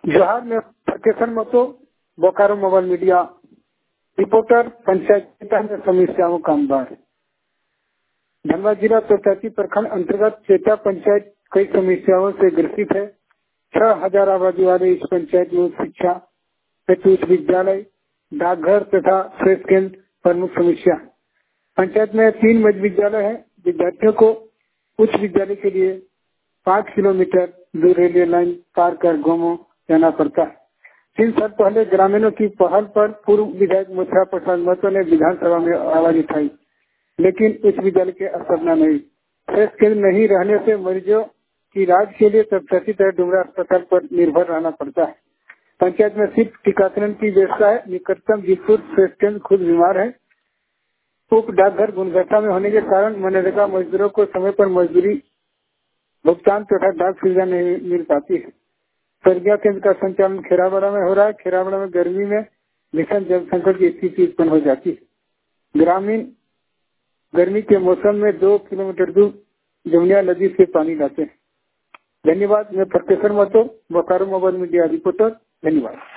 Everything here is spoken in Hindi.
जोहार में Fatesan Mahto Bokaro mobile media reporter panchayat में समस्याओं का अंबार। धनबाद जिला तोताची प्रखंड अंतर्गत चेता पंचायत कई समस्याओं से ग्रसित है। 6000 आबादी वाले इस पंचायत में शिक्षा हेतु उच्च विद्यालय, डाकघर तथा प्रेस केंद्र प्रमुख समस्या। पंचायत में 3 मध्य विद्यालय है। विद्यार्थियों को उच्च विद्यालय के लिए 5 किलोमीटर दूर रेलवे लाइन पार कर गाँव जाना पड़ता है। 3 साल पहले ग्रामीणों की पहल पर पूर्व विधायक मुथरा प्रसाद महतो ने विधानसभा में आवाज उठाई, लेकिन उच्च विद्यालय के असरना नहीं। प्रेस केंद्र नहीं रहने से मरीजों की इलाज के लिए तथाकथित तरह डुमरा अस्पताल पर निर्भर रहना पड़ता है। पंचायत में सिर्फ टीकाकरण की व्यवस्था है। निकटतम जीतपुर प्रेस केंद्र खुद बीमार है। उप डाकघर गुनगट्टा में होने के कारण मनरेगा मजदूरों को समय पर मजदूरी भुगतान तथा डाक सुविधा नहीं मिल पाती है। प्रज्ञा केंद्र का संचालन खेराबड़ा में हो रहा है। खेराबड़ा में गर्मी में भीषण जल संकट की स्थिति उत्पन्न हो जाती है। ग्रामीण गर्मी के मौसम में 2 किलोमीटर दूर जमुनिया नदी से पानी लाते हैं। धन्यवाद। मैं Fatesan Mahto, Bokaro mobile media reporter. धन्यवाद।